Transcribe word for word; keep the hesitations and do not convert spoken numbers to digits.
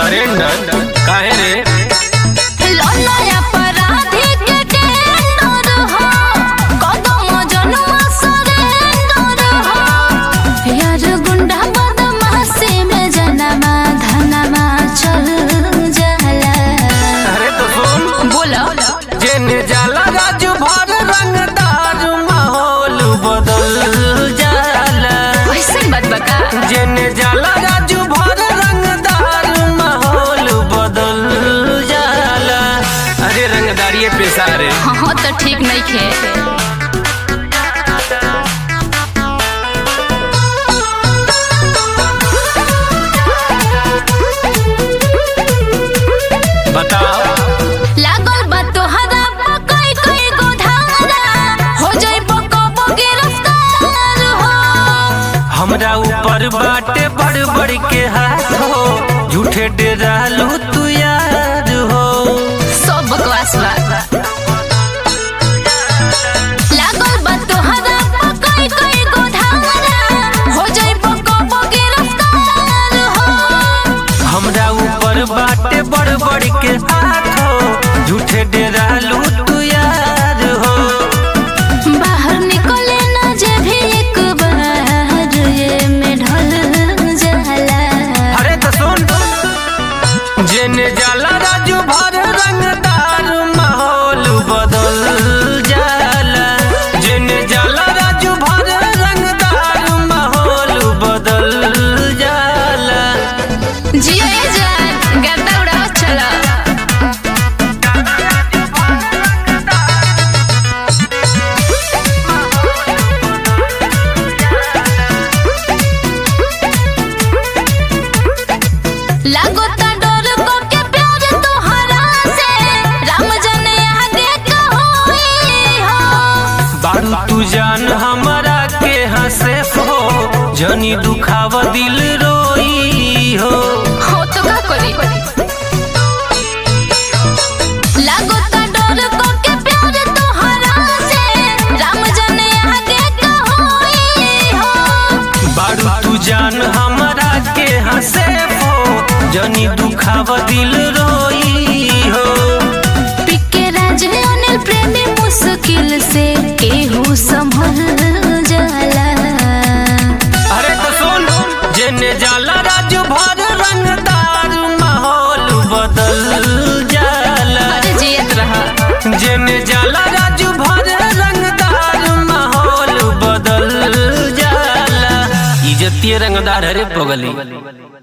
Surrender काहे रे? जेने जाला राजू भर रंगदार माहौल बदल जाला। जेने जाला राजू भर रंगदार माहौल बदल जाला। अरे रंगदारिये पेशा रे। हाँ तो ठीक नहीं खे। बताओ हमरा ऊपर बाटे बड़ बड़ के हाथ हो, झूठे डेरालू तू यार हो। सब बकवास बा। लागल बा तोहरा कोई कोई गो धारा, हो जाई बको गिरफ्तार हो। हमरा ऊपर बाटे बड़ बड़ के हाथ हो, झूठे डेरालू तू यार हो। बाहर निकले ना जे भी एक बार ये में ढल जाला। अरे तो सुन, जेने जाला राजू भर रंगदार माहौल बदल जाला। जेने जाला राजू भर रंगदार माहौल बदल जाला। जिया जान गर्दा उड़ाओ चला। लागो ता डर को के प्यार तोहरा से, राम जाने आगे का होई हो। बारू तू जान हमरा के हंसे हो, जनी दुखाव दिल रोई हो। हो तो का करी? लागो ता डर को के प्यार तोहरा से, राम जाने आगे का होई हो। बारू तू जान हमरा के हंसे हो, जनी दुखाव दिल रोई हो। पिके राज अनिल प्रेमी मुश्किल से केहू संभल जाला। अरे तो सुन, जेने जाला राजू भर रंगदार माहौल बदल जाला। अरे जियत रहा। जेने जाला राजू भर रंगदार माहौल बदल जाला। इज्जतिये रंगदार हरे पगली।